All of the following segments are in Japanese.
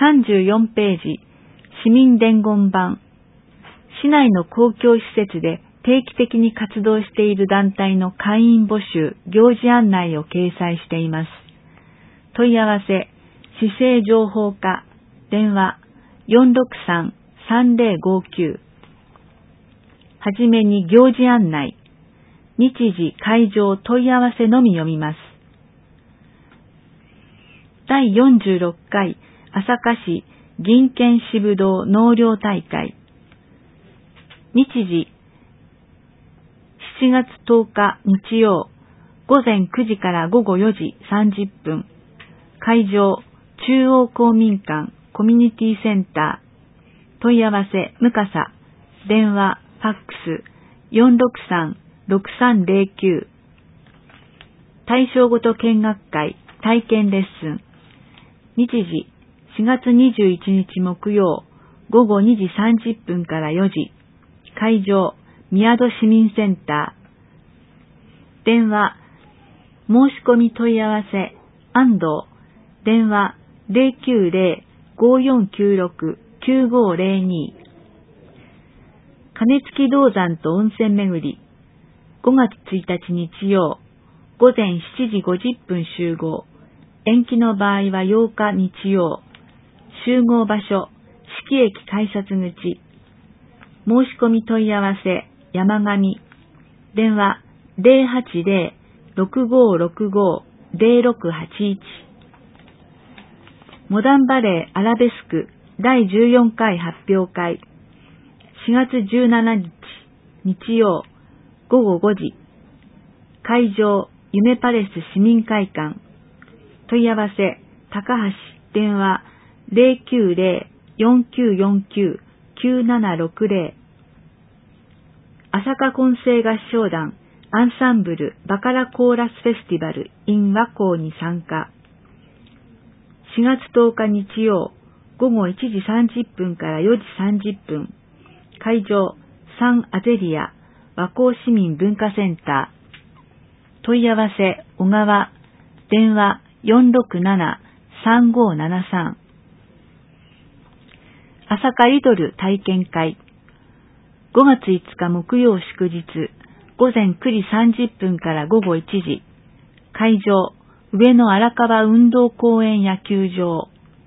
34ページ、市民伝言板。市内の公共施設で定期的に活動している団体の会員募集、行事案内を掲載しています。問い合わせ、市政情報課、電話463-3059。はじめに行事案内、日時、会場、問い合わせのみ読みます。第46回朝霞市銀剣支部道納涼大会。日時、7月10日日曜、午前9時から午後4時30分。会場、中央公民館、コミュニティセンター。問い合わせ、むかさ。電話、ファックス、463-6309。対象ごと見学会、体験レッスン。日時、4月21日木曜、午後2時30分から4時。会場、宮戸市民センター。電話、申し込み問い合わせ、安藤。電話、090-5496-9502。金付銅山と温泉巡り。5月1日日曜、午前7時50分集合。延期の場合は8日日曜。集合場所、四季駅改札口。申し込み問い合わせ、山上。電話、080-6565-0681。モダンバレーアラベスク第14回発表会。4月17日、日曜、午後5時。会場、夢パレス市民会館。問い合わせ、高橋。電話、090-4949-9760。朝霞混声合唱団アンサンブルバカラコーラスフェスティバル in 和光に参加。4月10日日曜、午後1時30分から4時30分。会場、サンアゼリア和光市民文化センター。問い合わせ、小川。電話、467-3573。朝霞リドル体験会。5月5日木曜祝日、午前9時30分から午後1時。会場、上野荒川運動公園野球場。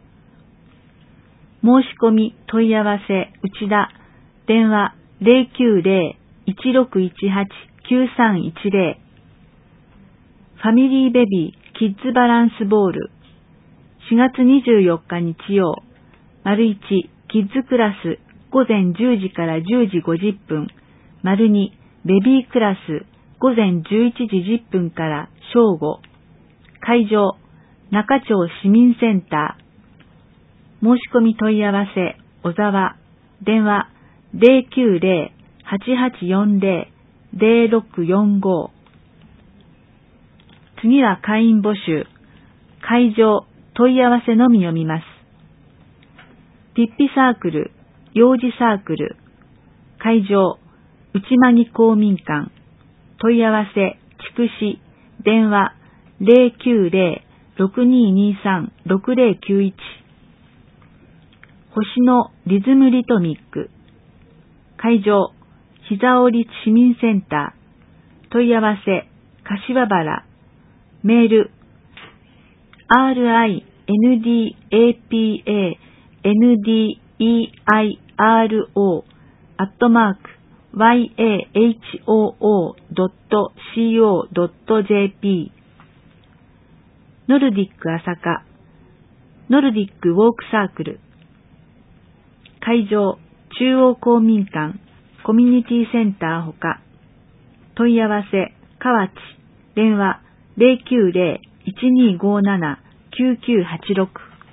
申し込み問い合わせ、内田。電話、090-1618-9310。ファミリーベビーキッズバランスボール。4月24日日曜、丸1キッズクラス午前10時から10時50分。丸2ベビークラス午前11時10分から正午。会場、中町市民センター。申し込み問い合わせ、小沢。電話、090-8840-0645。次は会員募集。会場、問い合わせのみ読みます。ピッピサークル、幼児サークル。会場、内間木公民館。問い合わせ、筑紫。電話、090-6223-6091。星のリズムリトミック。会場、膝折市民センター。問い合わせ、柏原。メール、rindapandero.yahoo.co.jp。 ノルディック朝霞、ノルディックウォークサークル。会場、中央公民館、コミュニティセンターほか。問い合わせ、河内。電話、090-1257-9986。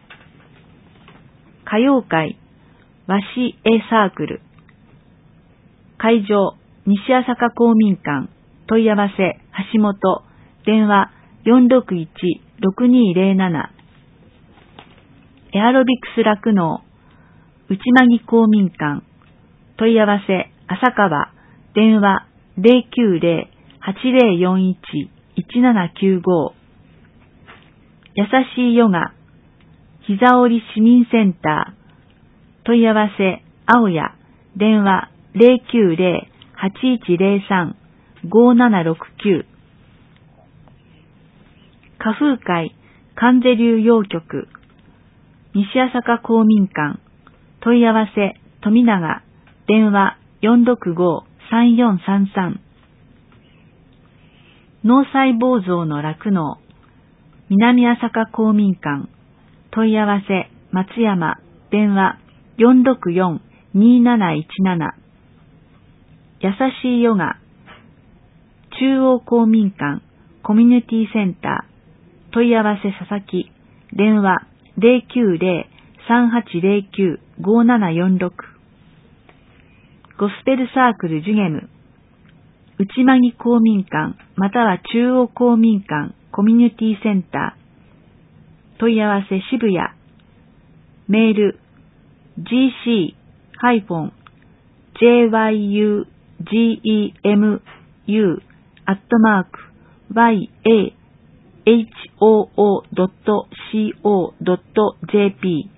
歌謡会、和紙絵サークル。会場、西朝霞公民館。問い合わせ、橋本。電話、461-6207。エアロビクス酪農。内間木公民館。問い合わせ、浅川。電話、090-8041-1795。優しいヨガ。 膝折市民センター。問い合わせ、青谷。電話、090-8103-5769。花風会、関税流洋局。西朝霞公民館。問い合わせ、富永。電話、465-3433。脳細胞像の酪農。南朝霞公民館。問い合わせ、松山。電話、464-2717。優しいヨガ。中央公民館、コミュニティセンター。問い合わせ佐々木。電話、090-3809-5746。ゴスペルサークルジュゲム。内間木公民館または中央公民館コミュニティセンター。問い合わせ渋谷。メール gc-jyugemu@yahoo.co.jp